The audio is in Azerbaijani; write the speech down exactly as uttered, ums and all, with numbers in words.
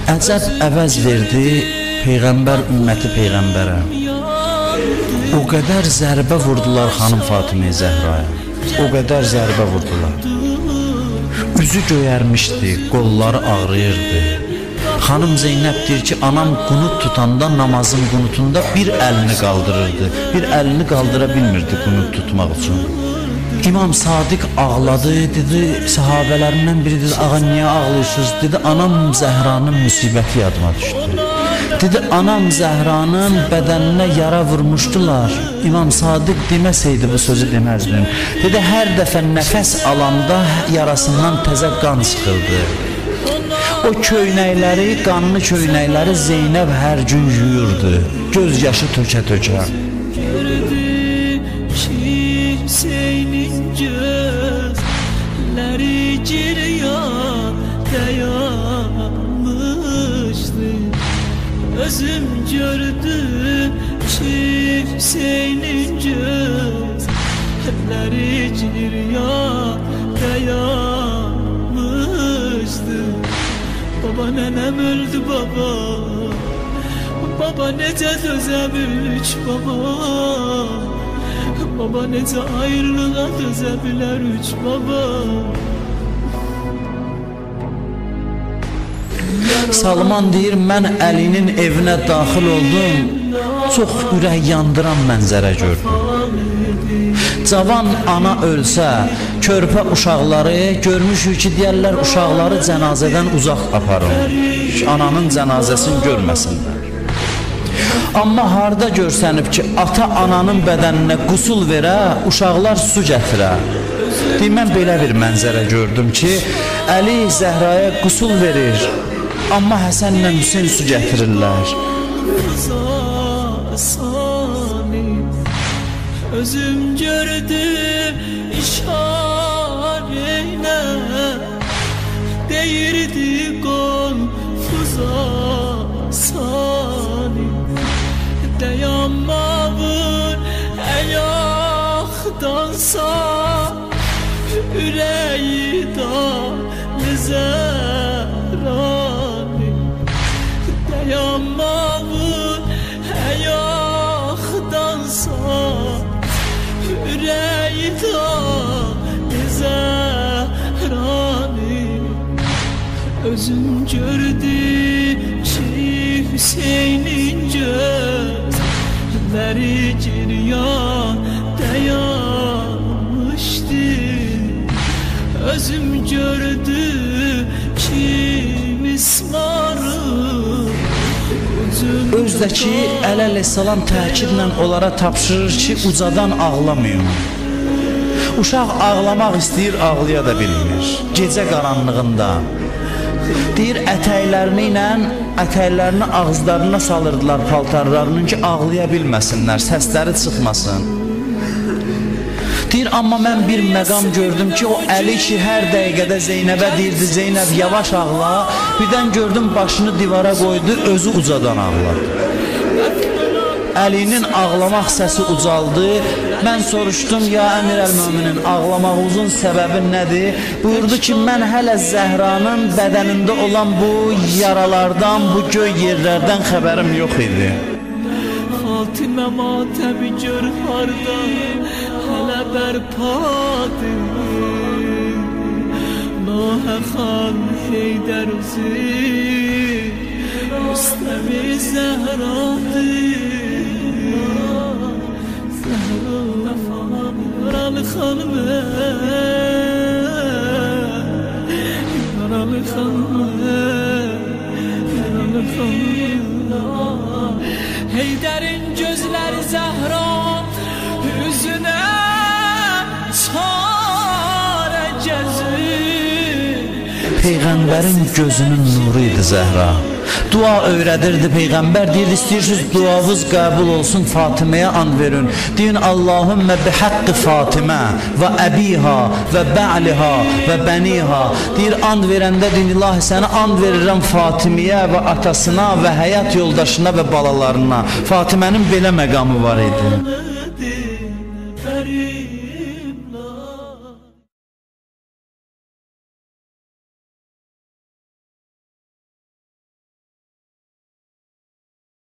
Əcəb əvəz verdi Peyğəmbər ümməti Peyğəmbərə. O qədər zərbə vurdular xanım Fatimə Zəhraya. O qədər zərbə vurdular. Üzü göyərmişdi, qolları ağrıyırdı. Xanım Zeynəb deyir ki, anam qunut tutanda namazın qunutunda bir əlini qaldırırdı. Bir əlini qaldıra bilmirdi qunut tutmaq üçün. İmam Sadiq ağladı, dedi, sahabələrindən biri dedi, ağa niyə ağlıyorsunuz? Dedi, anam Zəhranın müsibəti yadıma düşdü. Dedi, anam Zəhranın bədəninə yara vurmuşdular. İmam Sadiq deməsəydi bu sözü deməzdim. Dedi, hər dəfə nəfəs alanda yarasından təzə qan çıxırdı. O köynəkləri, qanlı köynəkləri Zeynəb hər gün yuyurdu, göz yaşı tökə-tökə. Senin gözləri ciryan dayanmışdı. Özüm gördüm kimsenin gözləri ciryan dayanmışdı. Baba nenem öldü baba, baba necə dözəmiş baba. Baba necə ayrılığa dözə bilər üç baba. Salman deyir, mən Əlinin evinə daxil oldum, çox ürək yandıran mənzərə gördüm. Cavan ana ölsə, körpə uşaqları görmüşük ki, deyərlər uşaqları cənazədən uzaq aparın, ananın cənazəsini görməsinlər. Amma harda görsənib ki, ata ananın bədəninə qusul verə, uşaqlar su gətirə. Deyim, mən belə bir mənzərə gördüm ki, Əli Zəhraya qusul verir, amma Həsənlə Hüseyn su gətirirlər. Özüm gördüm işareylə, deyirdi qonfuza salim. Dayanmağın ayaqdansa, ürəyi dalı zərani. Dayanmağın ayaqdansa, ürəyi dalı zərani. Özüm gördüm ki, Hüseynin gözləri ciryan dayanmışdı. Özüm gördüm ki, mismarı Özdəki Əli əleyhissalam təkidlə onlara tapşırır ki, ucadan ağlamayın. Uşaq ağlamaq istəyir, ağlaya da bilmir. Gecə qaranlığında. Deyir, ətəklərini ilə ətəklərini ağızlarına salırdılar paltarlarının ki, ağlaya bilməsinlər, səsləri çıxmasın. Deyir, amma mən bir məqam gördüm ki, o Əli ki, hər dəqiqədə Zeynəbə deyirdi, Zeynəb yavaş ağla, birdən gördüm başını divara qoydu, özü ucadan ağladı. Əlinin ağlamaq səsi ucaldı. Mən soruşdum, ya Əmir əl-Möminin, ağlamağınızın səbəbi nədir? Buyurdu ki, mən hələ Zəhranın bədənində olan bu yaralardan, bu göy yerlərdən xəbərim yox idi. Fatimə matəbi gör harda, hələ bərpadır. Nohə xan Heydər Üzür, Rüstəmi Zəhradır. Yaralı xanımı, yaralı xanımı, yaralı xanımı. Heydərin gözləri Zəhra üzünə çarə gəzir. Peyğəmbərin gözünün nuru idi Zəhra. Dua öyrədirdi Peyğəmbər, deyirdi, istəyirsiniz duavız qəbul olsun, Fatiməyə and verin. Deyin, Allahümmə bihaqqi Fatimə və əbiha və bə'liha və bəniha. Deyir, and verəndə deyin, ilahi sənə and verirəm Fatiməyə və atasına və həyat yoldaşına və balalarına. Fatimənin belə məqamı var idi.